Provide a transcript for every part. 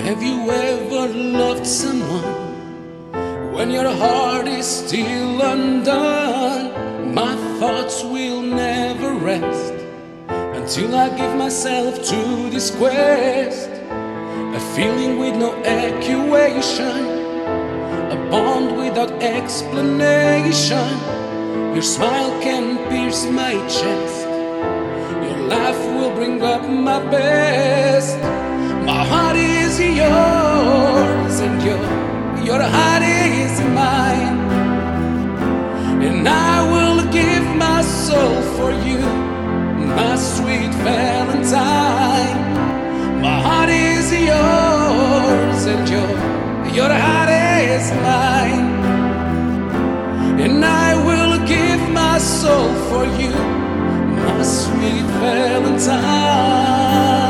Have you ever loved someone when your heart is still undone? My thoughts will never rest until I give myself to this quest. A feeling with no equation, a bond without explanation. Your smile can pierce my chest, your laugh will bring up my best. My heart is yours and your heart is mine, and I will give my soul for you, my sweet Valentine. My heart is yours and your heart is mine, and I will give my soul for you, my sweet Valentine.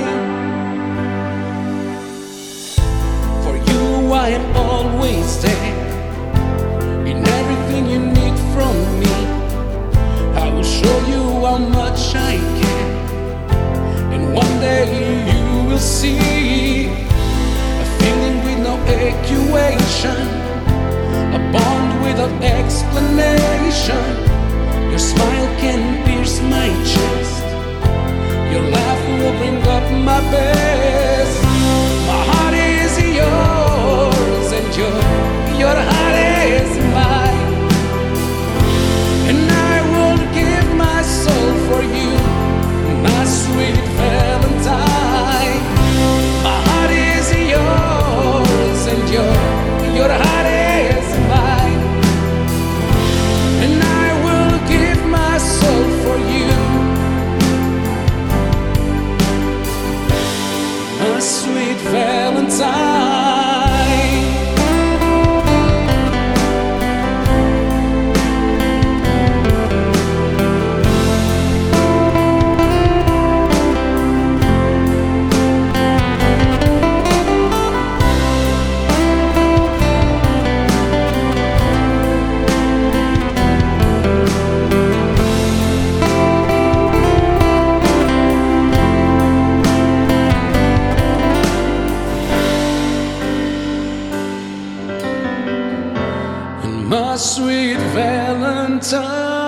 I am always there, in everything you need from me. I will show you how much I care, and one day you will see a feeling with no equation, a bond without explanation. Your smile can pierce my chest, your laugh will bring up my best. My heart is yours and your heart is mine, and I will give my soul for you, my sweet Valentine. My heart is yours and your heart is mine, and I will give my soul for you, my sweet Valentine. My sweet Valentine.